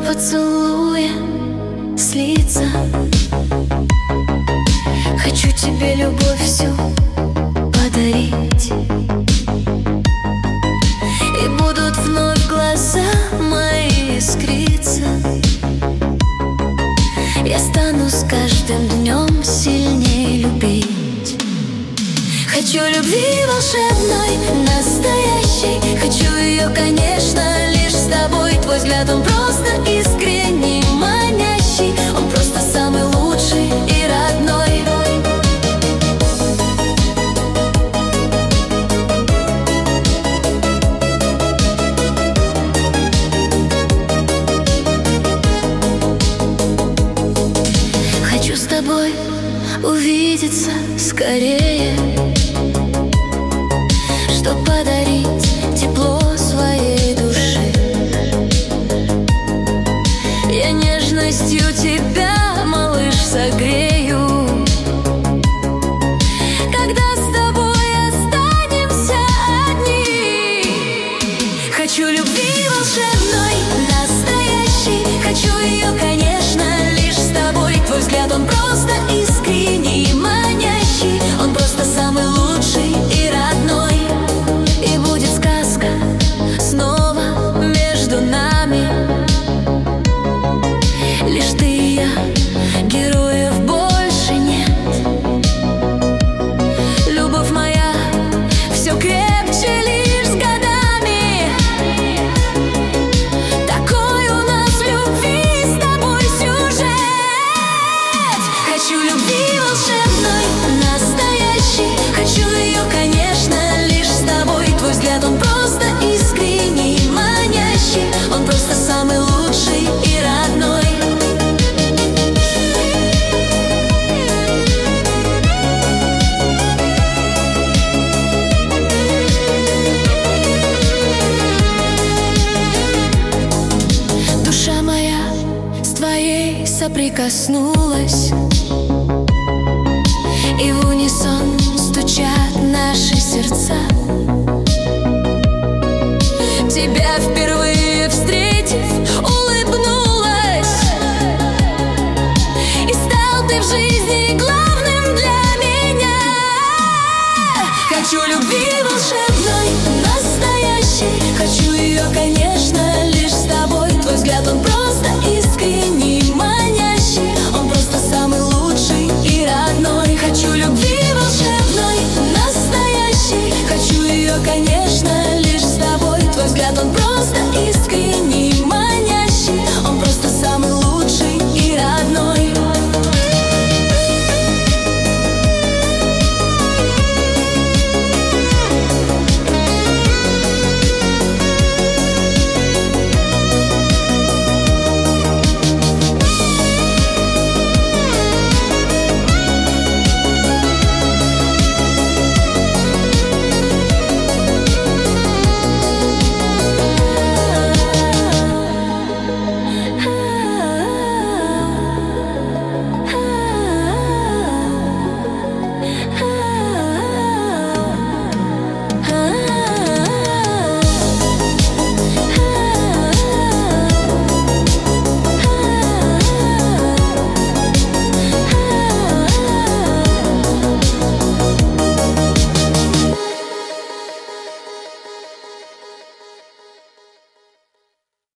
поцелуе слиться. Хочу тебе любовь всю подарить, и будут вновь глаза мои искриться. Я стану с каждым днем сильнее любить. Хочу любви волшебной, настоящей. Хочу ее, конечно, лишь с тобой. Твой взгляд, он просто искренний, манящий. Он просто самый лучший и родной. Хочу с тобой увидеться скорее, чтоб подарить тепло своей души. Я нежностью тебя, малыш, согрею, когда с тобой останемся одни. Хочу любви волшебной, настоящей. Хочу ее, конечно, лишь с тобой. Твой взгляд, он просто искренний, манящий. Он просто самый лучший и родной. И будет сказка снова между нами. Лишь ты и я, героев больше нет. Любовь моя все крепче лишь с годами. Такой у нас в любви с тобой сюжет. Хочу любви волшебной, настоящей. Хочу ее, конечно, лишь с тобой. Твой взгляд, он просто искренний, манящий. Он просто самый лучший и родной. Душа моя с твоей соприкоснулась, и в унисон стучат наши сердца. Тебя впервые встретив, улыбнулась, и стал ты в жизни главным для меня. Хочу любви волшебной, настоящей. Хочу ее, конечно, лишь с тобой. Твой взгляд, он просто искренний, манящий. Он просто самый лучший и родной. Хочу любви волшебной, настоящей. Хочу ее, конечно,